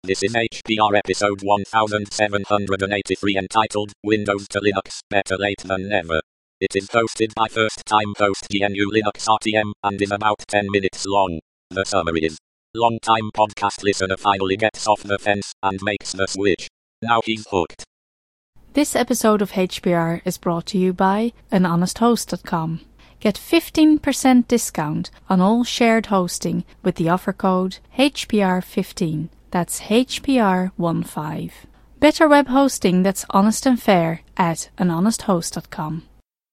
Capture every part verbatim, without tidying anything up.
This is H P R episode one thousand seven hundred eighty-three entitled Windows to Linux, Better Late Than Never. It is hosted by first-time host G N U Linux R T M and is about ten minutes long. The summary is: long-time podcast listener finally gets off the fence and makes the switch. Now he's hooked. This episode of H P R is brought to you by an honest host dot com. Get fifteen percent discount on all shared hosting with the offer code H P R fifteen. That's H P R fifteen. Better web hosting that's honest and fair at an honest host dot com.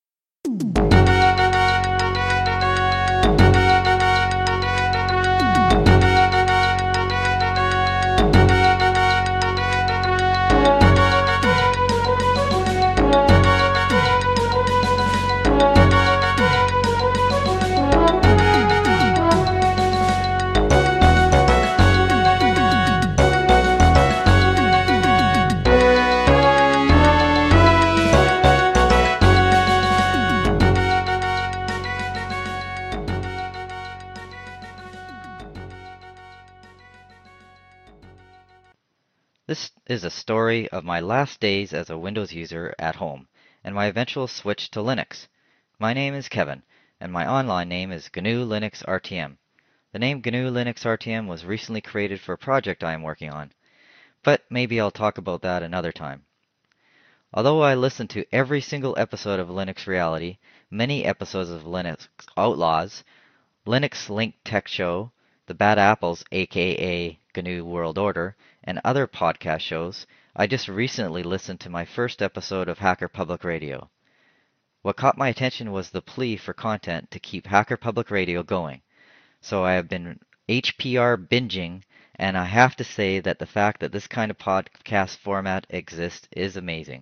This is a story of my last days as a Windows user at home, and my eventual switch to Linux. My name is Kevin, and my online name is G N U Linux R T M. The name G N U Linux R T M was recently created for a project I am working on, but maybe I'll talk about that another time. Although I listen to every single episode of Linux Reality, many episodes of Linux Outlaws, Linux Link Tech Show, The Bad Apples aka G N U World Order, and other podcast shows, I just recently listened to my first episode of Hacker Public Radio. What caught my attention was the plea for content to keep Hacker Public Radio going. So I have been H P R binging, and I have to say that the fact that this kind of podcast format exists is amazing.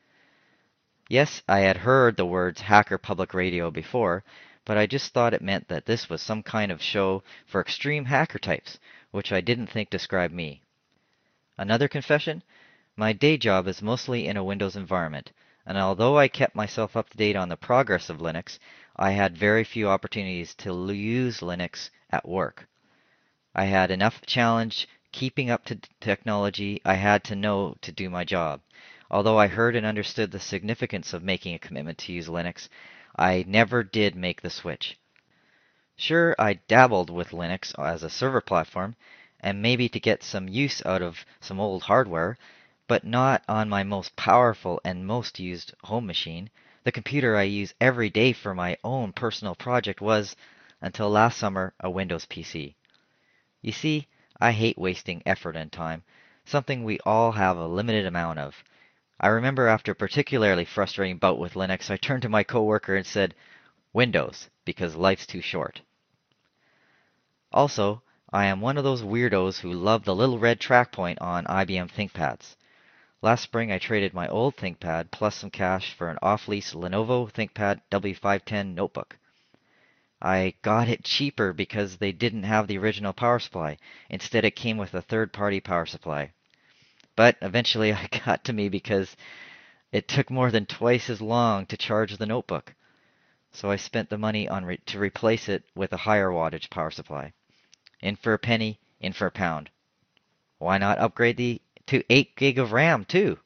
Yes, I had heard the words Hacker Public Radio before, but I just thought it meant that this was some kind of show for extreme hacker types, which I didn't think described me. Another confession? My day job is mostly in a Windows environment, and although I kept myself up to date on the progress of Linux, I had very few opportunities to use Linux at work. I had enough challenge keeping up to technology I had to know to do my job. Although I heard and understood the significance of making a commitment to use Linux, I never did make the switch. Sure, I dabbled with Linux as a server platform, and maybe to get some use out of some old hardware, but not on my most powerful and most used home machine. The computer I use every day for my own personal project was, until last summer, a Windows P C. You see, I hate wasting effort and time, something we all have a limited amount of. I remember after a particularly frustrating bout with Linux, I turned to my coworker and said, Windows, because life's too short. Also, I am one of those weirdos who love the little red track point on I B M ThinkPads. Last spring I traded my old ThinkPad plus some cash for an off-lease Lenovo ThinkPad W five ten notebook. I got it cheaper because they didn't have the original power supply. Instead it came with a third-party power supply. But eventually it got to me because it took more than twice as long to charge the notebook. So I spent the money on re- to replace it with a higher wattage power supply. In for a penny, in for a pound. Why not upgrade the to eight gig of RAM too?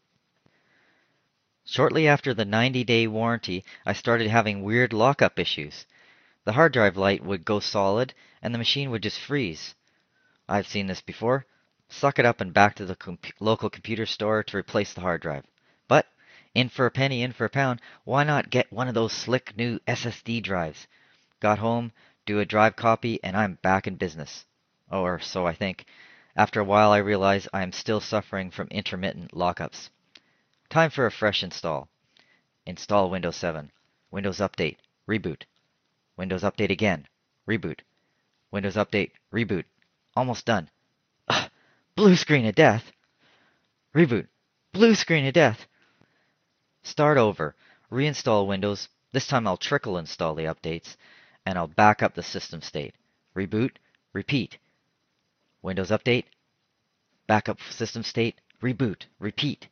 Shortly after the ninety day warranty, I started having weird lockup issues. The hard drive light would go solid and the machine would just freeze. I've seen this before. Suck it up and back to the comp- local computer store to replace the hard drive. But, in for a penny, in for a pound, why not get one of those slick new S S D drives? Got home, do a drive copy, and I'm back in business. Or so I think. After a while I realize I am still suffering from intermittent lockups. Time for a fresh install. Install Windows seven. Windows Update. Reboot. Windows Update again. Reboot. Windows Update. Reboot. Almost done. Ugh, blue screen of death. Reboot. Blue screen of death. Start over. Reinstall Windows. This time I'll trickle install the updates, and I'll back up the system state. Reboot. Repeat. Windows Update. Backup system state. Reboot. Repeat.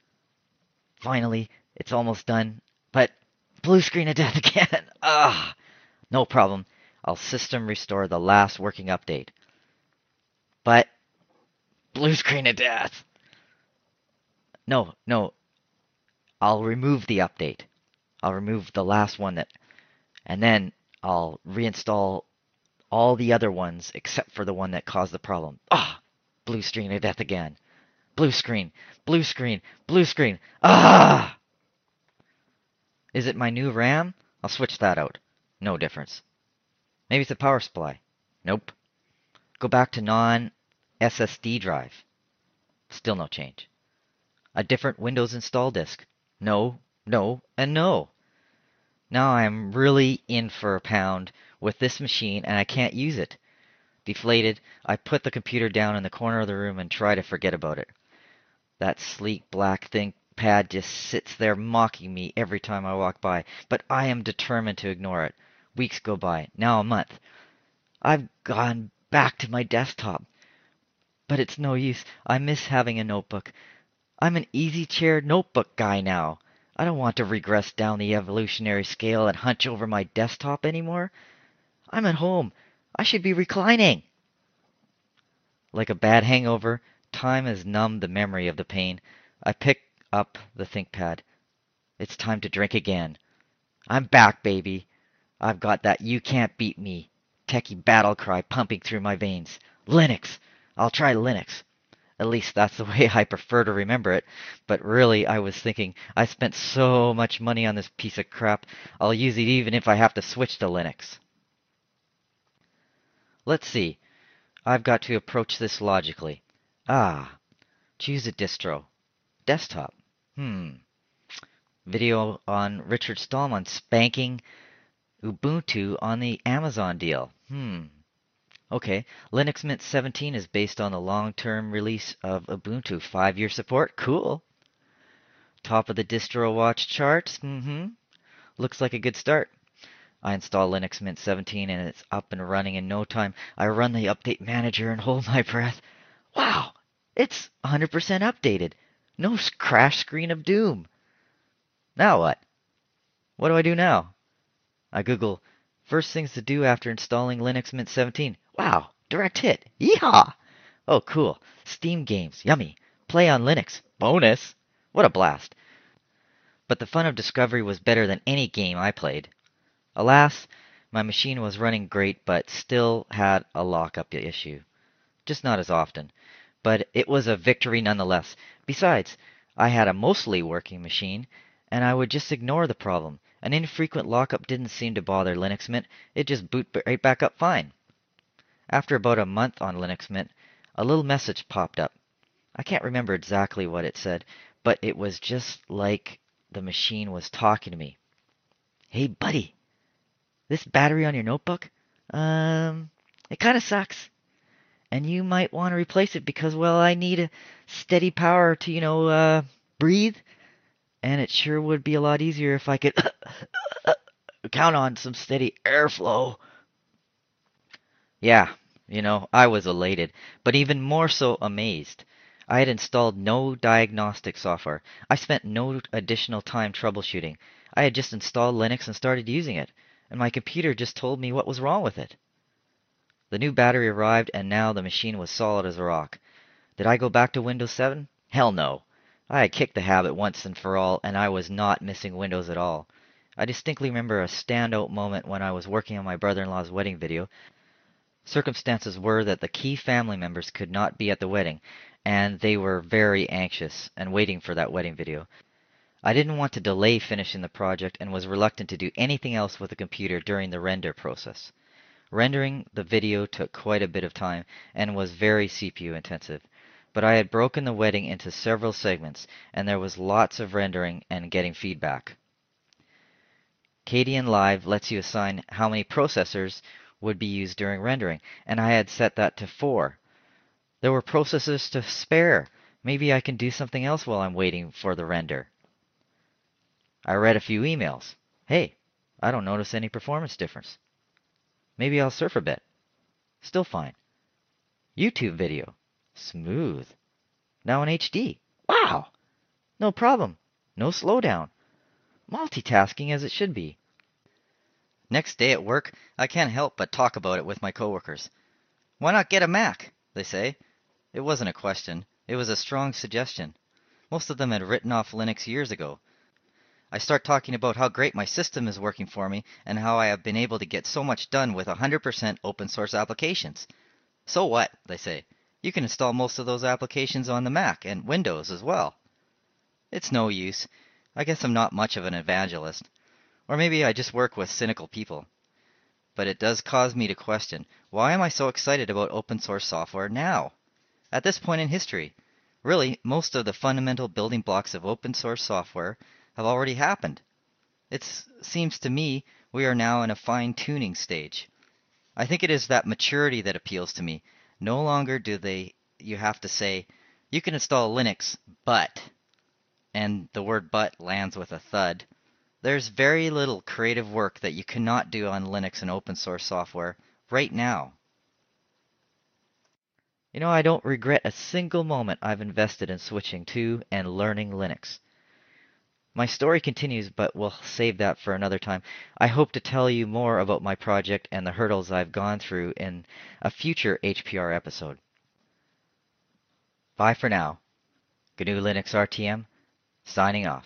Finally, it's almost done, but blue screen of death again. Ah, no problem. I'll system restore the last working update. But Blue screen of death. No, no. I'll remove the update. I'll remove the last one that, and then I'll reinstall all the other ones except for the one that caused the problem. Ah, blue screen of death again. Blue screen, blue screen, blue screen. Ah! Is it my new RAM? I'll switch that out. No difference. Maybe it's a power supply. Nope. Go back to non-S S D drive. Still no change. A different Windows install disk. No, no, and no. Now I'm really in for a pound with this machine and I can't use it. Deflated, I put the computer down in the corner of the room and try to forget about it. That sleek black ThinkPad just sits there mocking me every time I walk by, but I am determined to ignore it. Weeks go by, now a month. I've gone back to my desktop, but it's no use. I miss having a notebook. I'm an easy chair notebook guy now. I don't want to regress down the evolutionary scale and hunch over my desktop anymore. I'm at home. I should be reclining. Like a bad hangover, time has numbed the memory of the pain. I pick up the ThinkPad. It's time to drink again. I'm back, baby. I've got that you can't beat me techie battle cry pumping through my veins. Linux. I'll try Linux. At least that's the way I prefer to remember it. But really, I was thinking, I spent so much money on this piece of crap, I'll use it even if I have to switch to Linux. Let's see. I've got to approach this logically. Ah, choose a distro. Desktop. Hmm. Video on Richard Stallman spanking Ubuntu on the Amazon deal. Hmm. Okay, Linux Mint seventeen is based on the long-term release of Ubuntu. Five-year support? Cool. Top of the distro watch charts? Mm-hmm. Looks like a good start. I install Linux Mint seventeen and it's up and running in no time. I run the update manager and hold my breath. Wow, it's one hundred percent updated. No crash screen of doom. Now what? What do I do now? I Google first things to do after installing Linux Mint seventeen. Wow, direct hit. Yeehaw! Oh, cool. Steam games. Yummy. Play on Linux. Bonus. What a blast. But the fun of discovery was better than any game I played. Alas, my machine was running great but still had a lockup issue. Just not as often. But it was a victory nonetheless. Besides, I had a mostly working machine, and I would just ignore the problem. An infrequent lockup didn't seem to bother Linux Mint. It just booted right back up fine. After about a month on Linux Mint, a little message popped up. I can't remember exactly what it said, but it was just like the machine was talking to me. Hey, buddy, this battery on your notebook, um, it kind of sucks. And you might want to replace it because, well, I need a steady power to, you know, uh, breathe. And it sure would be a lot easier if I could count on some steady airflow. Yeah, you know, I was elated, but even more so amazed. I had installed no diagnostic software. I spent no additional time troubleshooting. I had just installed Linux and started using it, and my computer just told me what was wrong with it. The new battery arrived, and now the machine was solid as a rock. Did I go back to Windows seven? Hell no. I had kicked the habit once and for all, and I was not missing Windows at all. I distinctly remember a standout moment when I was working on my brother-in-law's wedding video. Circumstances were that the key family members could not be at the wedding, and they were very anxious and waiting for that wedding video. I didn't want to delay finishing the project and was reluctant to do anything else with the computer during the render process. Rendering the video took quite a bit of time and was very C P U intensive. But I had broken the wedding into several segments, and there was lots of rendering and getting feedback. Kdenlive Live lets you assign how many processors would be used during rendering, and I had set that to four. There were processors to spare. Maybe I can do something else while I'm waiting for the render. I read a few emails. Hey, I don't notice any performance difference. Maybe I'll surf a bit. Still fine. YouTube video. Smooth. Now in H D. Wow! No problem. No slowdown. Multitasking as it should be. Next day at work, I can't help but talk about it with my coworkers. Why not get a Mac? They say. It wasn't a question. It was a strong suggestion. Most of them had written off Linux years ago. I start talking about how great my system is working for me and how I have been able to get so much done with one hundred percent open source applications. So what, they say. You can install most of those applications on the Mac and Windows as well. It's no use. I guess I'm not much of an evangelist. Or maybe I just work with cynical people. But it does cause me to question, why am I so excited about open source software now? At this point in history, really, most of the fundamental building blocks of open source software have already happened. It seems to me we are now in a fine-tuning stage. I think it is that maturity that appeals to me. No longer do they you have to say, you can install Linux, but, and the word but lands with a thud. There's very little creative work that you cannot do on Linux and open source software right now. You know, I don't regret a single moment I've invested in switching to and learning Linux. My story continues, but we'll save that for another time. I hope to tell you more about my project and the hurdles I've gone through in a future H P R episode. Bye for now. G N U Linux R T M, signing off.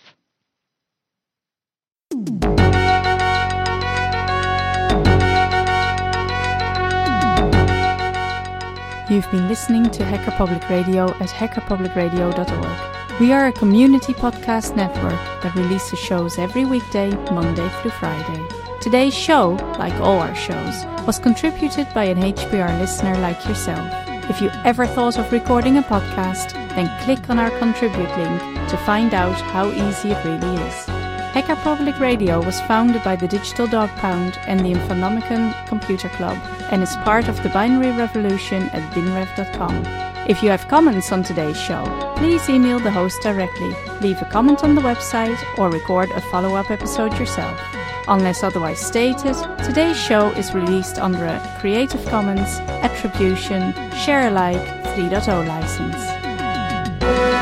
You've been listening to Hacker Public Radio at hacker public radio dot org. We are a community podcast network that releases shows every weekday, Monday through Friday. Today's show, like all our shows, was contributed by an H P R listener like yourself. If you ever thought of recording a podcast, then click on our contribute link to find out how easy it really is. Hacker Public Radio was founded by the Digital Dog Pound and the Infonomicon Computer Club and is part of the Binary Revolution at binrev dot com. If you have comments on today's show, please email the host directly, leave a comment on the website, or record a follow-up episode yourself. Unless otherwise stated, today's show is released under a Creative Commons Attribution Share Alike three point oh license.